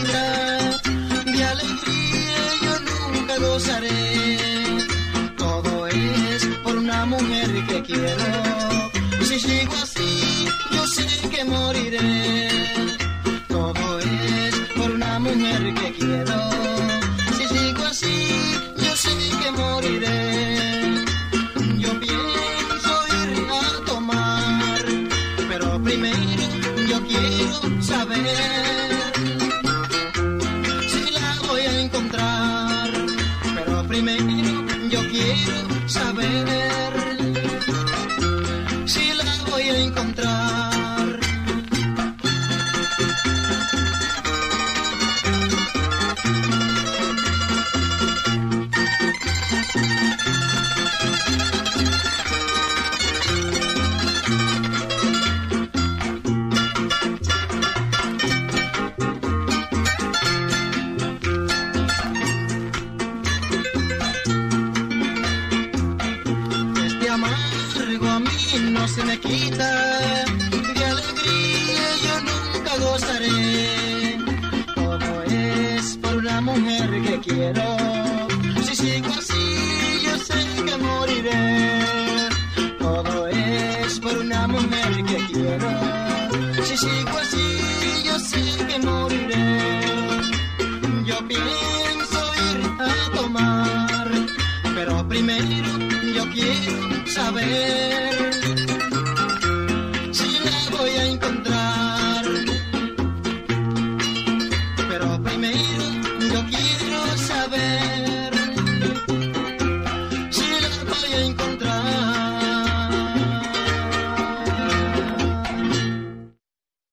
quita, de alegría yo nunca gozaré. Todo es por una mujer que quiero. Si sigo así, yo sé que moriré. Todo es por una mujer que quiero. Si sigo así, yo sé que moriré. Yo pienso ir a tomar, pero primero yo quiero saber si la voy a encontrar. Pero primero yo quiero saber si la voy a encontrar. No se me quita, de alegría yo nunca gozaré. Todo es por una mujer que quiero. Si sigo así, yo sé que moriré. Todo es por una mujer que quiero. Si sigo así, yo sé que moriré. Yo pienso ir a tomar, pero primero yo quiero saber